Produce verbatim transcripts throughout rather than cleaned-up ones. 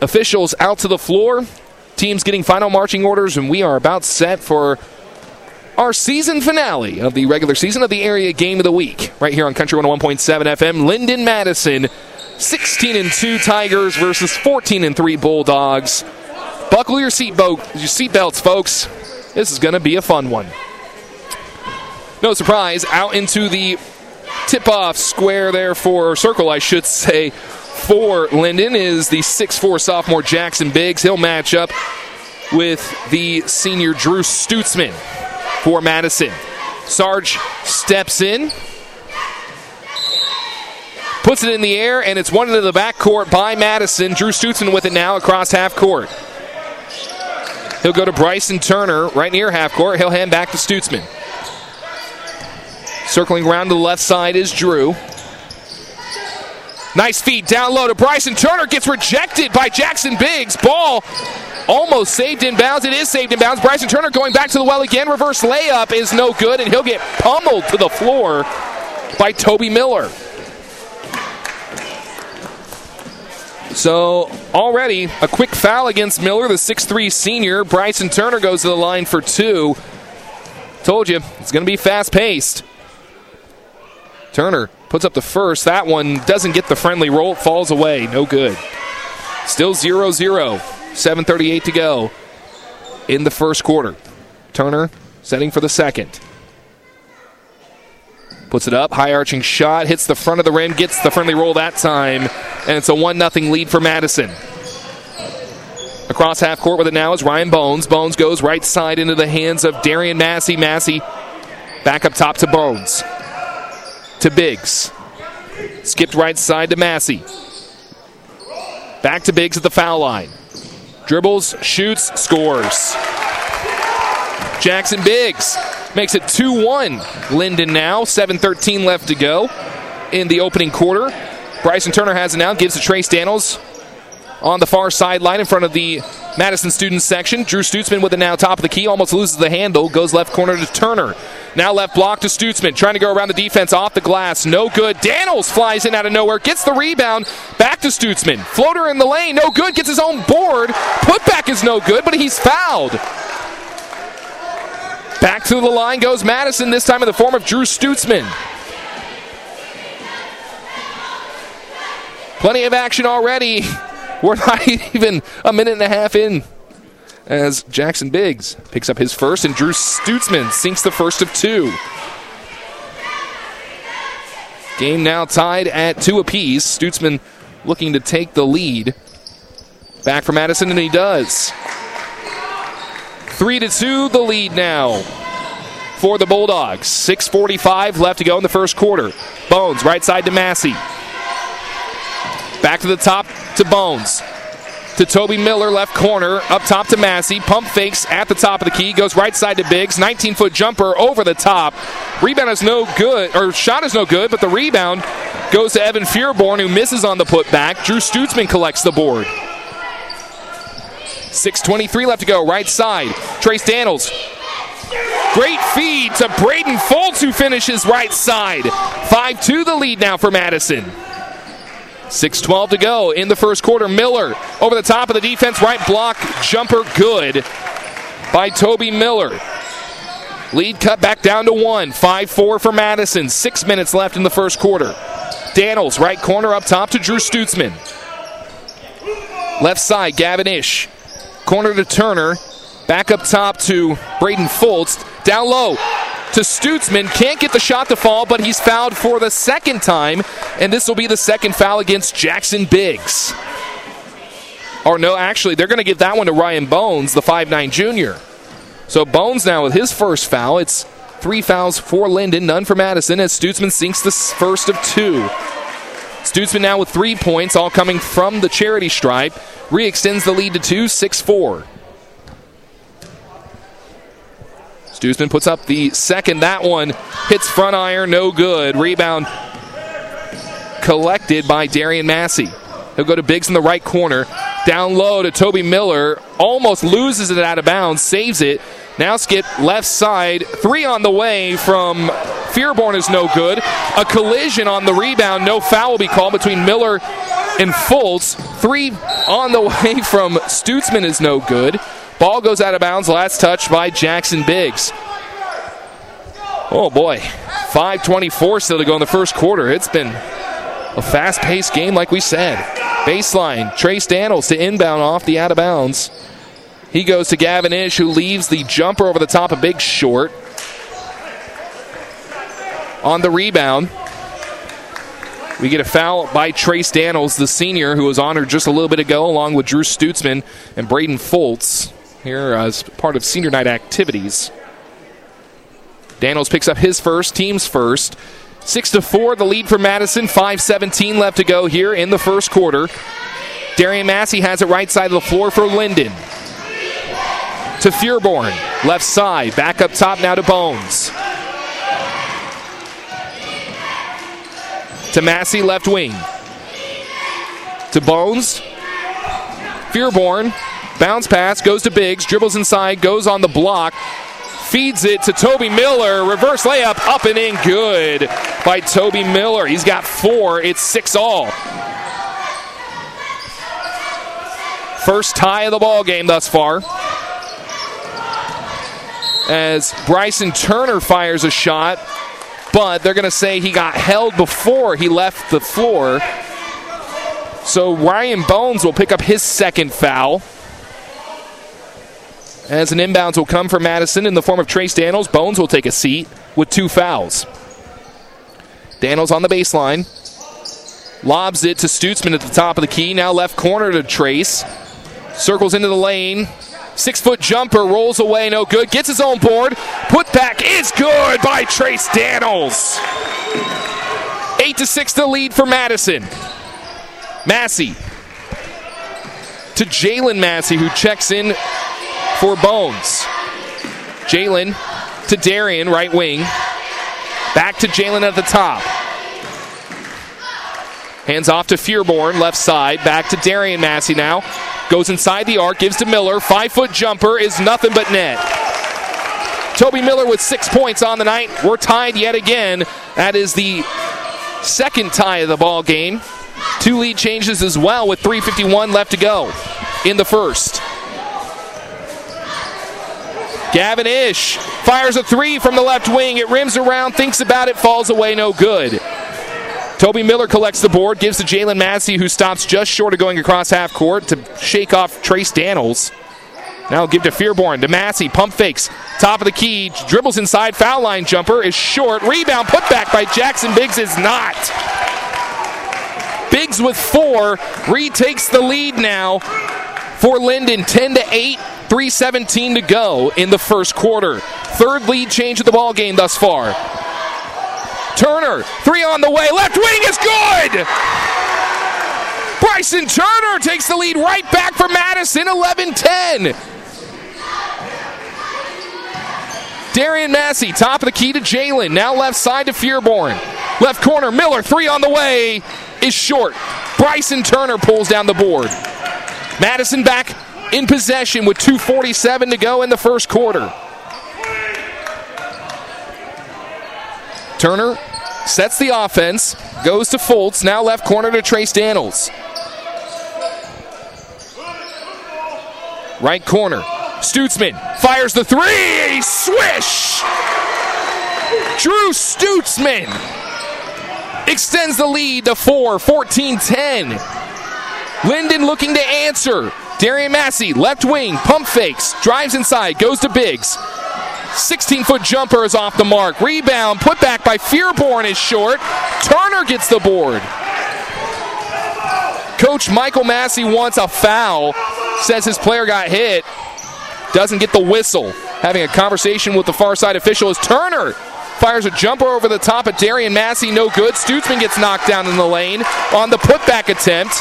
Officials out to the floor. Teams getting final marching orders, and we are about set for our season finale of the regular season of the area game of the week. Right here on Country one oh one point seven F M. Linden Madison, sixteen and two Tigers versus fourteen and three Bulldogs. Buckle your seatbelt, your seatbelts, folks. This is going to be a fun one. No surprise, out into the tip-off square there for, or circle, I should say, for Linden is the six four sophomore Jackson Biggs. He'll match up with the senior Drew Stutzman for Madison. Sarge steps in, puts it in the air, and it's one into the backcourt by Madison. Drew Stutzman with it now across half court. He'll go to Bryson Turner right near half court. He'll hand back to Stutzman. Circling around to the left side is Drew. Nice feed down low to Bryson Turner. Gets rejected by Jackson Biggs. Ball almost saved in bounds. It is saved in bounds. Bryson Turner going back to the well again. Reverse layup is no good, and he'll get pummeled to the floor by Toby Miller. So already a quick foul against Miller, the six three senior. Bryson Turner goes to the line for two. Told you, it's going to be fast-paced. Turner puts up the first. That one doesn't get the friendly roll. Falls away. No good. Still zero zero. seven thirty-eight to go in the first quarter. Turner setting for the second. Puts it up. High-arching shot. Hits the front of the rim. Gets the friendly roll that time. And it's a one nothing lead for Madison. Across half court with it now is Ryan Bones. Bones goes right side into the hands of Darian Massey. Massey back up top to Bones. To Biggs. Skipped right side to Massey. Back to Biggs at the foul line. Dribbles, shoots, scores. Jackson Biggs makes it two one. Linden now, seven thirteen left to go in the opening quarter. Bryson Turner has it now, gives to Trace Daniels on the far sideline in front of the Madison student section. Drew Stutzman with it now top of the key, almost loses the handle, goes left corner to Turner. Now left block to Stutzman, trying to go around the defense, off the glass, no good. Daniels flies in out of nowhere, gets the rebound, back to Stutzman. Floater in the lane, no good, gets his own board. Putback is no good, but he's fouled. Back to the line goes Madison, this time in the form of Drew Stutzman. Plenty of action already. We're not even a minute and a half in as Jackson Biggs picks up his first, and Drew Stutzman sinks the first of two. Game now tied at two apiece. Stutzman looking to take the lead. Back for Madison, and he does. Three to two, the lead now for the Bulldogs. six forty-five left to go in the first quarter. Bones, right side to Massey. Back to the top to Bones. To Toby Miller, left corner, up top to Massey. Pump fakes at the top of the key, goes right side to Biggs. nineteen-foot jumper over the top. Rebound is no good, or shot is no good, but the rebound goes to Evan Fearborn, who misses on the putback. Drew Stutzman collects the board. six twenty-three left to go, right side. Trace Daniels. Great feed to Braden Foltz, who finishes right side. five two the lead now for Madison. six twelve to go in the first quarter. Miller over the top of the defense, right block, jumper good by Toby Miller. Lead cut back down to one. five four for Madison. Six minutes left in the first quarter. Daniels, right corner up top to Drew Stutzman. Left side, Gavin Ish. Corner to Turner. Back up top to Braden Foltz. Down low to Stutzman. Can't get the shot to fall, but he's fouled for the second time, and this will be the second foul against Jackson Biggs. Or no, actually, they're going to give that one to Ryan Bones, the five nine junior. So Bones now with his first foul. It's three fouls for Linden, none for Madison, as Stutzman sinks the first of two. Stutzman now with three points, all coming from the charity stripe. Re-extends the lead to two, six four. Stutzman puts up the second. That one hits front iron, no good. Rebound collected by Darian Massey. He'll go to Biggs in the right corner. Down low to Toby Miller. Almost loses it out of bounds. Saves it. Now skip left side. Three on the way from Fearborn is no good. A collision on the rebound. No foul will be called between Miller and Fultz. Three on the way from Stutzman is no good. Ball goes out of bounds. Last touch by Jackson Biggs. Oh, boy. five twenty-four still to go in the first quarter. It's been a fast-paced game like we said. Baseline. Trace Daniels to inbound off the out of bounds. He goes to Gavin Ish, who leaves the jumper over the top of Biggs short. On the rebound, we get a foul by Trace Daniels, the senior, who was honored just a little bit ago, along with Drew Stutzman and Braden Fultz here as part of senior night activities. Daniels picks up his first, team's first. Six to four, the lead for Madison. five seventeen left to go here in the first quarter. Darian Massey has it right side of the floor for Linden. To Fearborn, left side, back up top now to Bones. To Massey, left wing. To Bones. Fearborn, bounce pass, goes to Biggs, dribbles inside, goes on the block, feeds it to Toby Miller. Reverse layup, up and in, good by Toby Miller. He's got four, it's six all. First tie of the ball game thus far. As Bryson Turner fires a shot, but they're going to say he got held before he left the floor. So Ryan Bones will pick up his second foul. As an inbounds will come from Madison in the form of Trace Daniels. Bones will take a seat with two fouls. Daniels on the baseline. Lobs it to Stutzman at the top of the key. Now left corner to Trace. Circles into the lane. Six-foot jumper, rolls away, no good. Gets his own board. Put back is good by Trace Daniels. Eight to six the lead for Madison. Massey to Jalen Massey, who checks in for Bones. Jalen to Darian, right wing. Back to Jalen at the top. Hands off to Fearborn, left side. Back to Darian Massey now. Goes inside the arc, gives to Miller. Five-foot jumper is nothing but net. Toby Miller with six points on the night. We're tied yet again. That is the second tie of the ball game. Two lead changes as well with three fifty-one left to go in the first. Gavin Ish fires a three from the left wing. It rims around, thinks about it, falls away, no good. Toby Miller collects the board, gives to Jalen Massey, who stops just short of going across half court to shake off Trace Daniels. Now give to Fearborn, to Massey, pump fakes, top of the key, dribbles inside, foul line jumper is short, rebound put back by Jackson Biggs is not. Biggs with four, retakes the lead now for Linden, ten to eight, three seventeen to go in the first quarter. Third lead change of the ball game thus far. Turner, three on the way, left wing is good! Bryson Turner takes the lead right back for Madison, eleven ten. Darian Massey, top of the key to Jalen, now left side to Fearborn. Left corner, Miller, three on the way, is short. Bryson Turner pulls down the board. Madison back in possession with two forty-seven to go in the first quarter. Turner sets the offense, goes to Fultz, now left corner to Trace Daniels. Right corner, Stutzman fires the three, swish! Drew Stutzman extends the lead to four, fourteen ten. Linden looking to answer. Darian Massey, left wing, pump fakes, drives inside, goes to Biggs. sixteen-foot jumper is off the mark. Rebound, put back by Fearborn is short. Turner gets the board. Coach Michael Massey wants a foul. Says his player got hit. Doesn't get the whistle. Having a conversation with the far side official as Turner fires a jumper over the top of Darian Massey. No good. Stutzman gets knocked down in the lane on the putback attempt.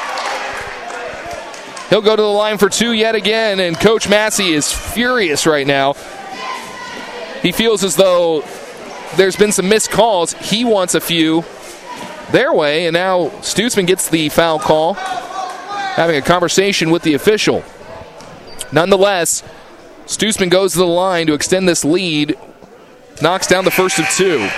He'll go to the line for two yet again, and Coach Massey is furious right now. He feels as though there's been some missed calls. He wants a few their way, and now Stutzman gets the foul call, having a conversation with the official. Nonetheless, Stutzman goes to the line to extend this lead. Knocks down the first of two.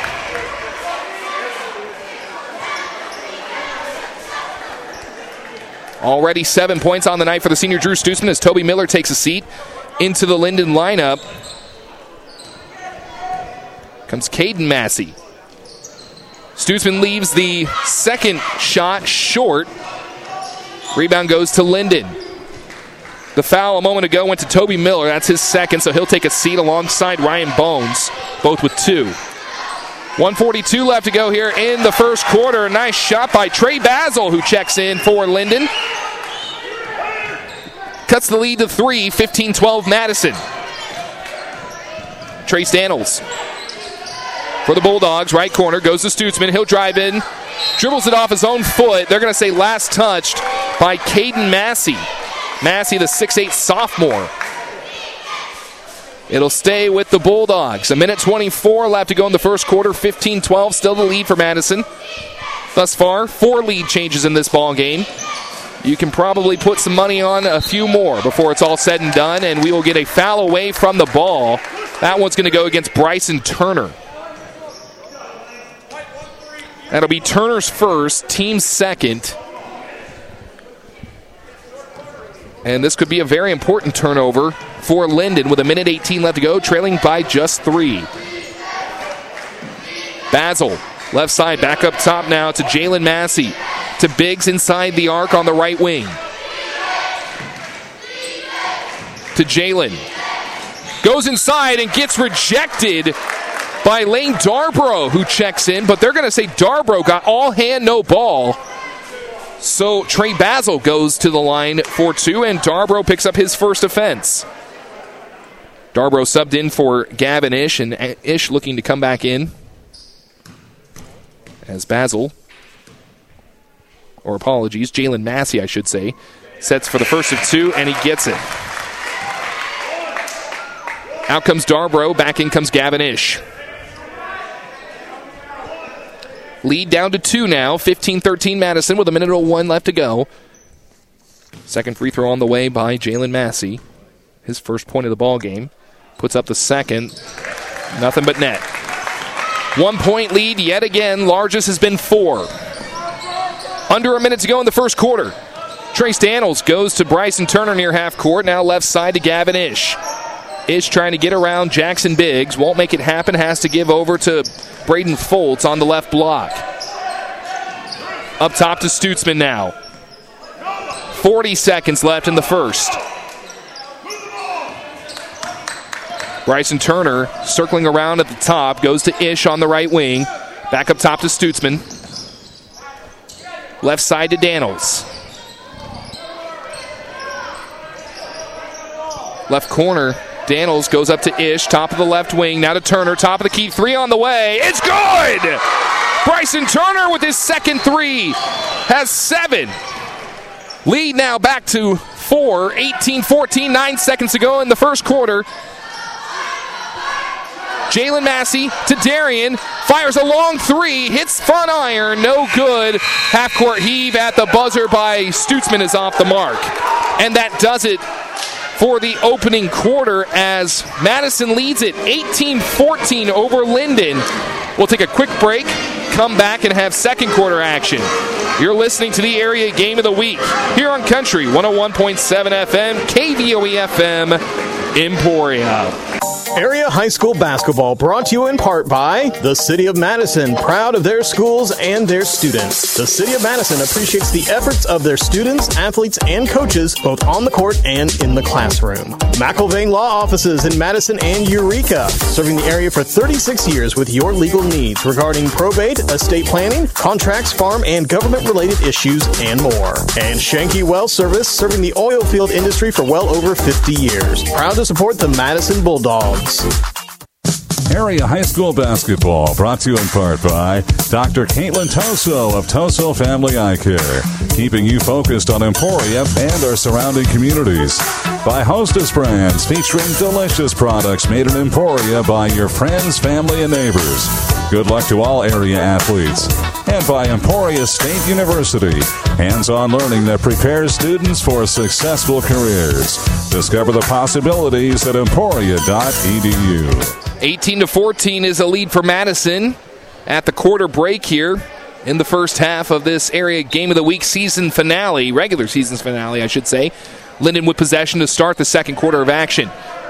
Already seven points on the night for the senior Drew Stutzman as Toby Miller takes a seat into the Linden lineup. Comes Caden Massey. Stutzman leaves the second shot short. Rebound goes to Linden. The foul a moment ago went to Toby Miller. That's his second, so he'll take a seat alongside Ryan Bones, both with two. one forty-two left to go here in the first quarter. A nice shot by Trey Basil, who checks in for Linden. Cuts the lead to three, fifteen twelve Madison. Trace Daniels for the Bulldogs, right corner, goes to Stutzman. He'll drive in, dribbles it off his own foot. They're going to say last touched by Caden Massey. Massey, the six eight sophomore. It'll stay with the Bulldogs. A minute twenty-four left to go in the first quarter. fifteen twelve, still the lead for Madison. Thus far, four lead changes in this ball game. You can probably put some money on a few more before it's all said and done, and we will get a foul away from the ball. That one's going to go against Bryson Turner. That'll be Turner's first, team's second. And this could be a very important turnover for Linden with a minute eighteen left to go, trailing by just three. Basil, left side, back up top now to Jalen Massey. To Biggs inside the arc on the right wing. To Jalen. Goes inside and gets rejected by Lane Darbrough, who checks in, but they're going to say Darbrough got all hand, no ball. So Trey Basil goes to the line for two, and Darbrough picks up his first offense. Darbrough subbed in for Gavin Ish, and Ish looking to come back in. As Basil, or apologies, Jalen Massey, I should say, sets for the first of two, and he gets it. Out comes Darbrough, back in comes Gavin Ish. Lead down to two now, fifteen thirteen Madison with a minute oh one left to go. Second free throw on the way by Jalen Massey. His first point of the ball game. Puts up the second. Nothing but net. One point lead yet again. Largest has been four. Under a minute to go in the first quarter. Trace Daniels goes to Bryson Turner near half court. Now left side to Gavin Ish. Ish trying to get around Jackson Biggs. Won't make it happen. Has to give over to Braden Foltz on the left block. Up top to Stutzman now. forty seconds left in the first. Bryson Turner circling around at the top. Goes to Ish on the right wing. Back up top to Stutzman. Left side to Daniels. Left corner. Daniels goes up to Ish, top of the left wing. Now to Turner, top of the key. Three on the way. It's good! Bryson Turner with his second three has seven. Lead now back to four. eighteen fourteen, nine seconds to go in the first quarter. Jalen Massey to Darian. Fires a long three. Hits front iron. No good. Half-court heave at the buzzer by Stutzman is off the mark. And that does it for the opening quarter as Madison leads it eighteen fourteen over Linden. We'll take a quick break, come back, and have second quarter action. You're listening to the Area Game of the Week here on Country one oh one point seven F M, K V O E F M, Emporia. Area High School basketball brought to you in part by the City of Madison, proud of their schools and their students. The City of Madison appreciates the efforts of their students, athletes, and coaches, both on the court and in the classroom. McIlvain Law Offices in Madison and Eureka, serving the area for thirty-six years with your legal needs regarding probate, estate planning, contracts, farm, and government-related issues, and more. And Shanky Well Service, serving the oil field industry for well over fifty years. Proud to support the Madison Bulldogs. Area High School basketball brought to you in part by Doctor Caitlin Toso of Toso Family Eye Care, keeping you focused on Emporia and our surrounding communities. By Hostess Brands, featuring delicious products made in Emporia by your friends, family, and neighbors. Good luck to all area athletes. and by Emporia State University. Hands-on learning that prepares students for successful careers. Discover the possibilities at emporia dot e d u. eighteen to fourteen is a lead for Madison at the quarter break here in the first half of this area game of the week season finale, regular season finale, I should say. Linden with possession to start the second quarter of action.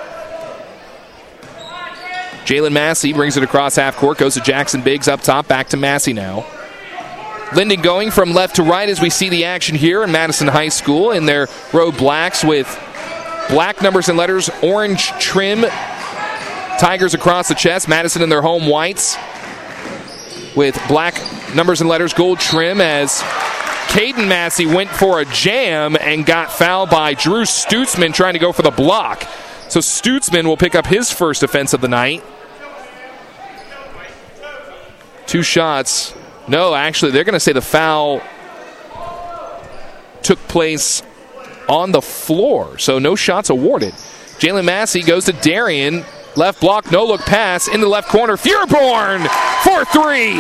Jalen Massey brings it across half court, goes to Jackson Biggs up top, back to Massey now. Linden going from left to right as we see the action here in Madison High School in their road blacks with black numbers and letters, orange trim, Tigers across the chest. Madison in their home whites with black numbers and letters, gold trim, as Caden Massey went for a jam and got fouled by Drew Stutzman trying to go for the block. So Stutzman will pick up his first offense of the night. Two shots. No, actually, they're going to say the foul took place on the floor, so no shots awarded. Jalen Massey goes to Darian. Left block, no look pass in the left corner. Feuerborn for three.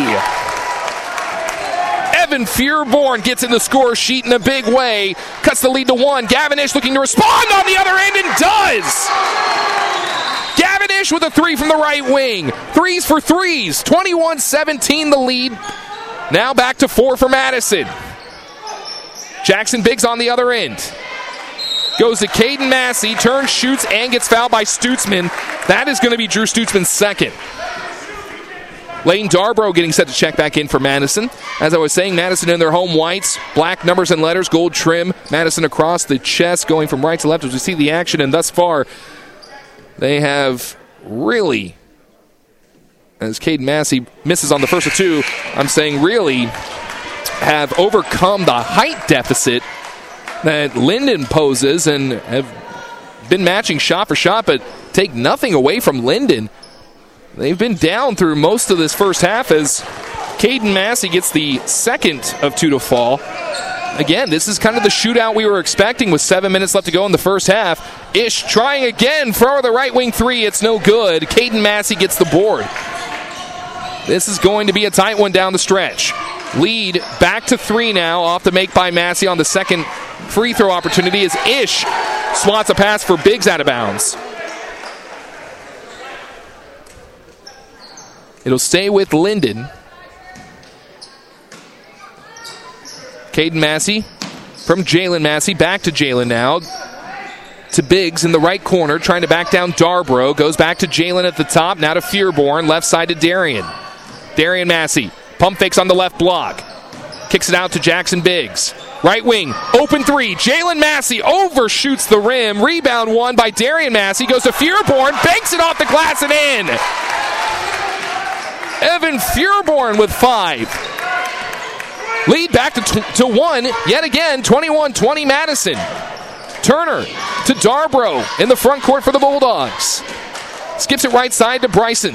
Evan Feuerborn gets in the score sheet in a big way. Cuts the lead to one. Gavin Ish looking to respond on the other end and does. Gavin Ish with a three from the right wing. Threes for threes. twenty-one seventeen the lead. Now back to four for Madison. Jackson Biggs on the other end. Goes to Caden Massey, turns, shoots, and gets fouled by Stutzman. That is going to be Drew Stutzman's second. Lane Darbrough getting set to check back in for Madison. As I was saying, Madison in their home whites, black numbers and letters, gold trim. Madison across the chest, going from right to left as we see the action. And thus far, they have really, as Caden Massey misses on the first of two, I'm saying really have overcome the height deficit that Linden poses and have been matching shot for shot, but take nothing away from Linden. They've been down through most of this first half as Caden Massey gets the second of two to fall. Again, this is kind of the shootout we were expecting with seven minutes left to go in the first half. Ish trying again for the right wing three. It's no good. Caden Massey gets the board. This is going to be a tight one down the stretch. Lead back to three now, off the make by Massey on the second free throw opportunity as Ish swats a pass for Biggs out of bounds. It'll stay with Linden. Caden Massey from Jalen Massey, back to Jalen now. To Biggs in the right corner, trying to back down Darbrough. Goes back to Jalen at the top, now to Feuerborn, left side to Darian. Darian Massey, pump fakes on the left block. Kicks it out to Jackson Biggs. Right wing, open three. Jalen Massey overshoots the rim. Rebound won by Darian Massey. Goes to Feuerborn, banks it off the glass and in. Evan Feuerborn with five. Lead back to, t- to one, yet again, twenty-one twenty Madison. Turner to Darbrough in the front court for the Bulldogs. Skips it right side to Bryson.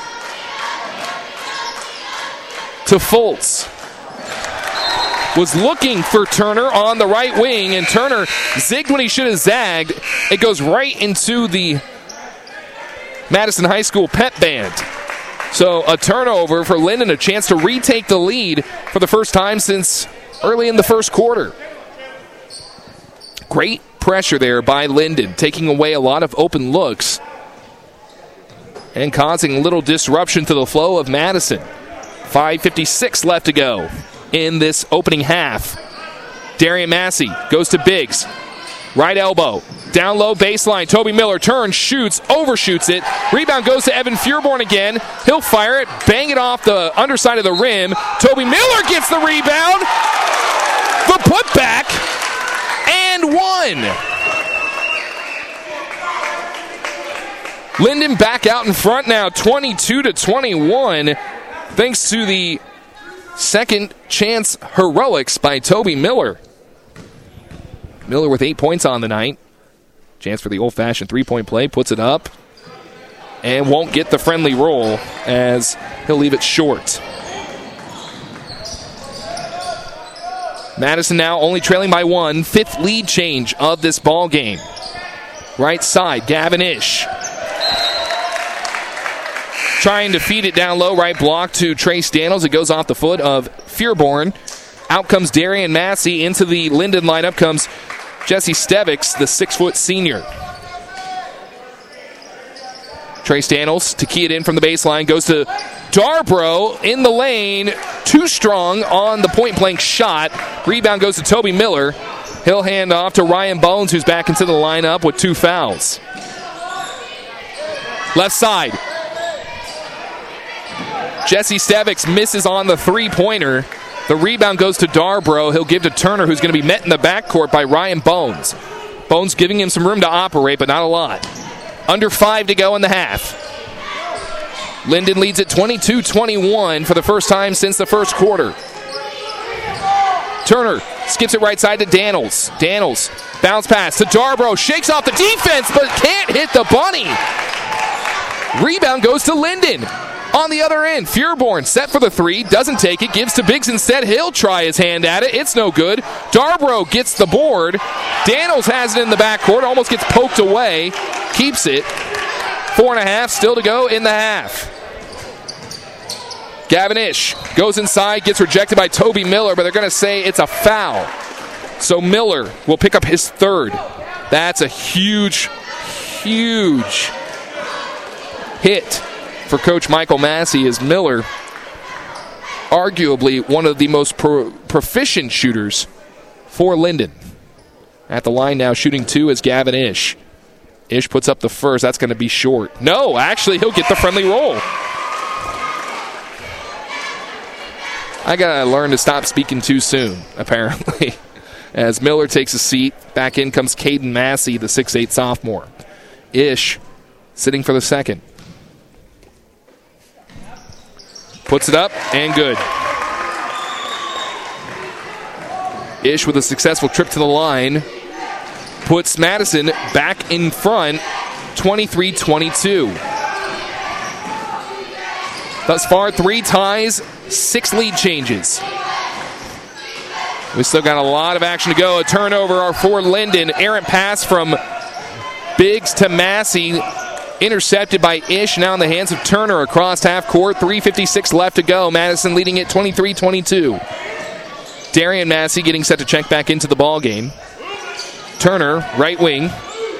To Fultz. Was looking for Turner on the right wing, and Turner zigged when he should have zagged. It goes right into the Madison High School pep band. So a turnover for Linden, a chance to retake the lead for the first time since early in the first quarter. Great pressure there by Linden, taking away a lot of open looks and causing a little disruption to the flow of Madison. five fifty-six left to go in this opening half. Darian Massey goes to Biggs. Right elbow. Down low baseline. Toby Miller turns, shoots, overshoots it. Rebound goes to Evan Feuerborn again. He'll fire it, bang it off the underside of the rim. Toby Miller gets the rebound. The putback. And one. Linden back out in front now, twenty-two to twenty-one. Thanks to the second chance heroics by Toby Miller. Miller with eight points on the night. Chance for the old-fashioned three-point play. Puts it up. And won't get the friendly roll as he'll leave it short. Madison now only trailing by one. Fifth lead change of this ball game. Right side, Gavin Ish. trying to feed it down low, right block to Trace Daniels. It goes off the foot of Fearborn. Out comes Darian Massey. Into the Linden lineup comes Jesse Stevics, the six-foot senior. Trace Daniels to key it in from the baseline. Goes to Darbro in the lane. Too strong on the point-blank shot. Rebound goes to Toby Miller. He'll hand off to Ryan Bones, who's back into the lineup with two fouls. Left side. Jesse Stevics misses on the three-pointer. The rebound goes to Darbro. He'll give to Turner, who's going to be met in the backcourt by Ryan Bones. Bones giving him some room to operate, but not a lot. Under five to go in the half. Linden leads at twenty-two twenty-one for the first time since the first quarter. Turner skips it right side to Daniels. Daniels, bounce pass to Darbro. Shakes off the defense, but can't hit the bunny. Rebound goes to Linden. On the other end, Fearborn set for the three, doesn't take it, gives to Biggs instead. He'll try his hand at it. It's no good. Darbro gets the board. Daniels has it in the backcourt, almost gets poked away, keeps it. Four and a half still to go in the half. Gavin Ish goes inside, gets rejected by Toby Miller, but they're going to say it's a foul. So Miller will pick up his third. That's a huge, huge hit for Coach Michael Massey, as Miller, arguably one of the most pro- proficient shooters for Linden. At the line now, shooting two is Gavin Ish. Ish puts up the first. That's going to be short. No, actually, he'll get the friendly roll. I got to learn to stop speaking too soon, apparently. As Miller takes a seat, back in comes Caden Massey, the six eight sophomore. Ish sitting for the second. Puts it up, and good. Ish with a successful trip to the line puts Madison back in front, twenty-three twenty-two. Thus far, three ties, six lead changes. We still got a lot of action to go. A turnover for Linden. Errant pass from Biggs to Massey. Intercepted by Ish, now in the hands of Turner across half court. three fifty-six left to go. Madison leading it twenty-three twenty-two. Darian Massey getting set to check back into the ball game. Turner, right wing.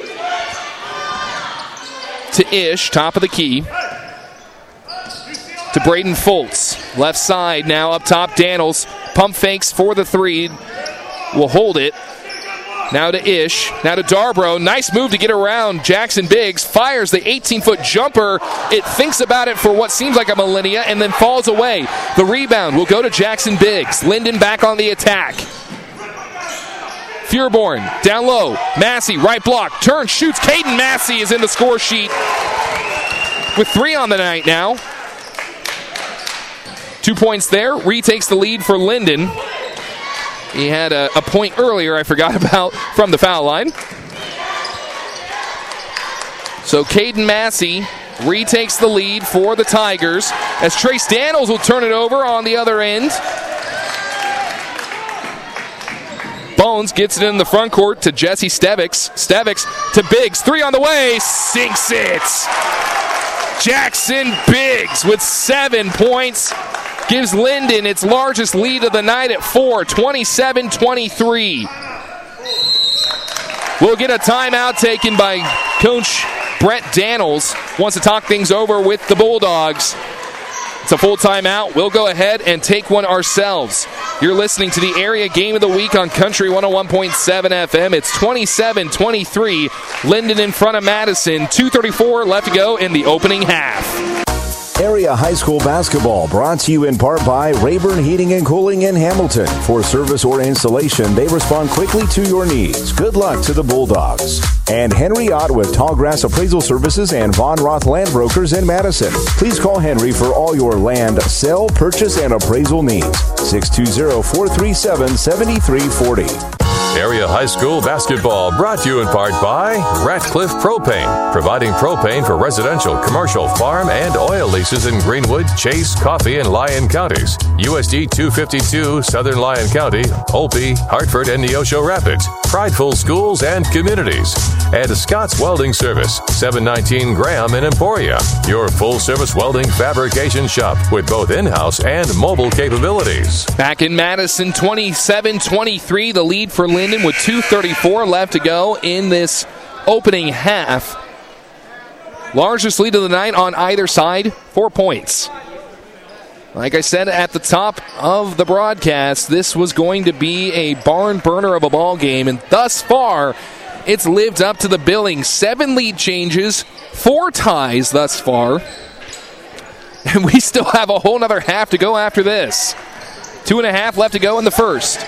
To Ish, top of the key. To Braden Fultz. Left side now up top. Daniels. Pump fakes for the three. Will hold it. Now to Ish. Now to Darbro. Nice move to get around Jackson Biggs. Fires the eighteen-foot jumper. It thinks about it for what seems like a millennia and then falls away. The rebound will go to Jackson Biggs. Linden back on the attack. Fearborn down low. Massey, right block. Turn, shoots. Caden Massey is in the score sheet with three on the night now. Two points there. Retakes the lead for Linden. He had a, a point earlier I forgot about from the foul line. So Caden Massey retakes the lead for the Tigers as Trace Daniels will turn it over on the other end. Bones gets it in the front court to Jesse Stevics. Stevics to Biggs. Three on the way. Sinks it. Jackson Biggs with seven points. Gives Linden its largest lead of the night at four, twenty-seven twenty-three. We'll get a timeout taken by Coach Brett Daniels. Wants to talk things over with the Bulldogs. It's a full timeout. We'll go ahead and take one ourselves. You're listening to the Area Game of the Week on Country one oh one point seven F M. It's twenty-seven twenty-three. Linden in front of Madison. two thirty-four left to go in the opening half. Area High School Basketball brought to you in part by Rayburn Heating and Cooling in Hamilton. For service or installation, they respond quickly to your needs. Good luck to the Bulldogs. And Henry Ott with Tallgrass Appraisal Services and Von Roth Land Brokers in Madison. Please call Henry for all your land, sell, purchase, and appraisal needs. six two zero, four three seven, seven three four zero. Area High School Basketball brought to you in part by Ratcliffe Propane, providing propane for residential, commercial, farm, and oil leases in Greenwood, Chase, Coffee, and Lyon counties. U S D two fifty-two, Southern Lyon County, Olpe, Hartford, and Neosho Rapids. prideful schools and communities. And Scott's Welding Service, seven nineteen Graham in Emporia, your full-service welding fabrication shop with both in-house and mobile capabilities. Back in Madison, twenty-seven twenty-three, the lead for Linden with two thirty-four left to go in this opening half. Largest lead of the night on either side, four points. Like I said at the top of the broadcast, this was going to be a barn burner of a ball game, and thus far, it's lived up to the billing. Seven lead changes, four ties thus far, and we still have a whole nother half to go after this. Two and a half left to go in the first.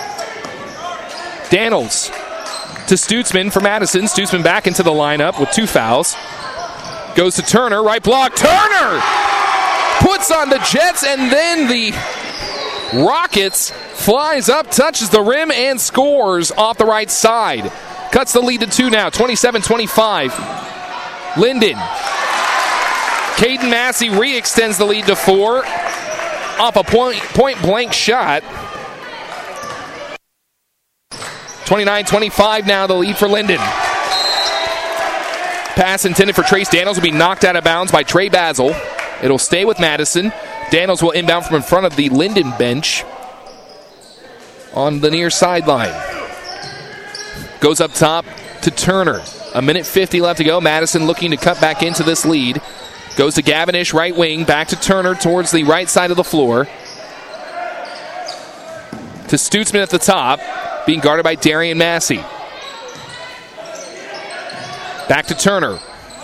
Daniels to Stutzman for Madison. Stutzman back into the lineup with two fouls. Goes to Turner, right block. Turner puts on the Jets, and then the Rockets flies up, touches the rim, and scores off the right side. Cuts the lead to two now, twenty-seven twenty-five. Linden. Caden Massey re-extends the lead to four off a point, point-blank shot. twenty-nine twenty-five now, the lead for Linden. Pass intended for Trace Daniels will be knocked out of bounds by Trey Basil. It'll stay with Madison. Daniels will inbound from in front of the Linden bench on the near sideline. Goes up top to Turner. A minute fifty left to go. Madison looking to cut back into this lead. Goes to Gavinish, right wing. Back to Turner towards the right side of the floor. To Stutzman at the top, being guarded by Darian Massey. Back to Turner.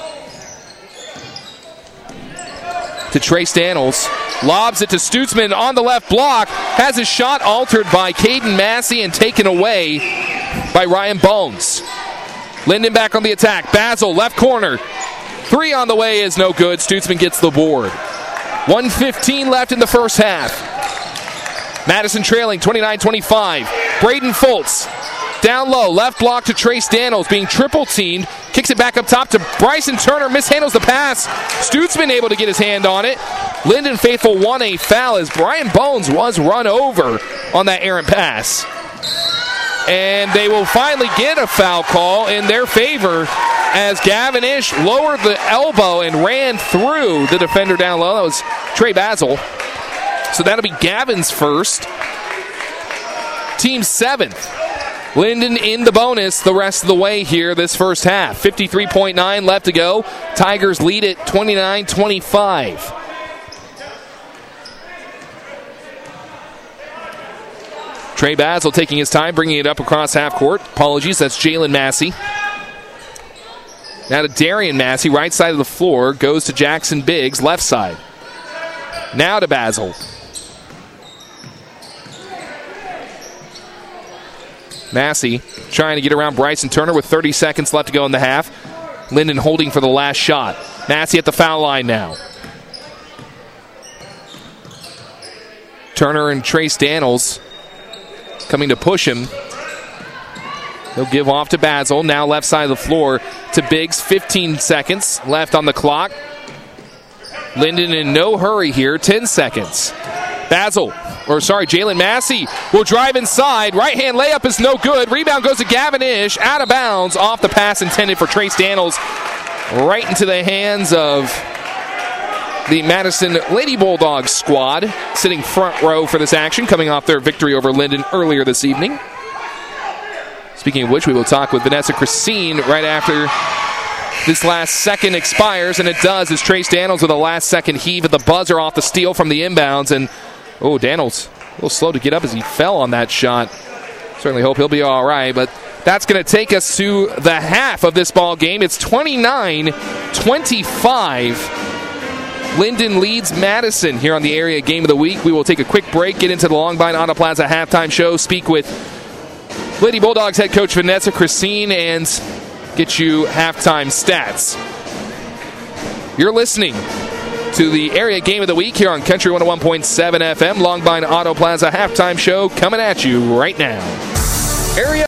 To Trace Daniels. Lobs it to Stutzman on the left block. Has his shot altered by Caden Massey and taken away by Ryan Bones. Linden back on the attack. Basil, left corner. Three on the way is no good. Stutzman gets the board. one fifteen left in the first half. Madison trailing twenty-nine twenty-five. Braden Fultz. Down low, left block to Trace Daniels, being triple teamed. Kicks it back up top to Bryson Turner, mishandles the pass. Stutzman able to get his hand on it. Linden faithful won a foul as Brian Bones was run over on that errant pass. And they will finally get a foul call in their favor as Gavinish lowered the elbow and ran through the defender down low. That was Trey Basil. So that'll be Gavin's first. Team seventh. Linden in the bonus the rest of the way here this first half. fifty-three point nine left to go. Tigers lead it twenty-nine twenty-five. Trey Basil taking his time, bringing it up across half court. Apologies, that's Jalen Massey. Now to Darian Massey, right side of the floor. Goes to Jackson Biggs, left side. Now to Basil. Massey trying to get around Bryson Turner with thirty seconds left to go in the half. Linden holding for the last shot. Massey at the foul line now. Turner and Trace Daniels coming to push him. He'll give off to Basil. Now left side of the floor to Biggs. fifteen seconds left on the clock. Linden in no hurry here. ten seconds. Basil, or sorry, Jalen Massey will drive inside. Right hand layup is no good. Rebound goes to Gavinish. Out of bounds off the pass intended for Trace Daniels. Right into the hands of the Madison Lady Bulldogs squad. Sitting front row for this action, coming off their victory over Linden earlier this evening. Speaking of which, we will talk with Vanessa Christine right after this last second expires, and it does as Trace Daniels with a last second heave at the buzzer off the steal from the inbounds. And oh, Daniels a little slow to get up as he fell on that shot. Certainly hope he'll be all right, but that's going to take us to the half of this ball game. It's twenty-nine twenty-five. Linden leads Madison here on the Area Game of the Week. We will take a quick break, get into the Longbine Auto Plaza halftime show, speak with Lady Bulldogs head coach Vanessa Christine, and get you halftime stats. You're listening to the Area Game of the Week here on Country one oh one point seven F M. Longbine Auto Plaza halftime show coming at you right now. Area